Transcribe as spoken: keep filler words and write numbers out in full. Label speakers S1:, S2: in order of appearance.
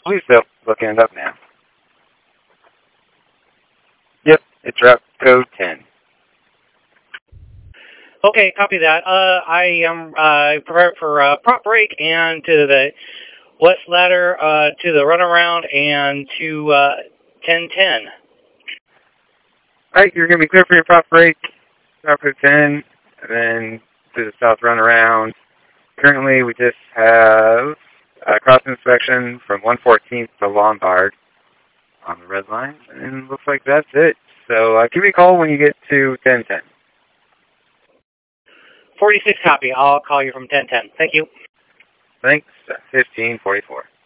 S1: believe so. Looking it up now. Yep, it's route code ten.
S2: Okay, copy that. Uh, I am uh, prepared for uh, prop break and to the west ladder, uh, to the runaround, and to uh, ten ten.
S1: All right, you're going to be clear for your prop break, route code ten, and then to the south runaround. Currently, we just have a cross inspection from one fourteenth to Lombard on the red line, and looks like that's it. So uh, give me a call when you get to ten ten.
S2: forty-six copy. I'll call you from ten ten. Thank you.
S1: Thanks. fifteen forty-four.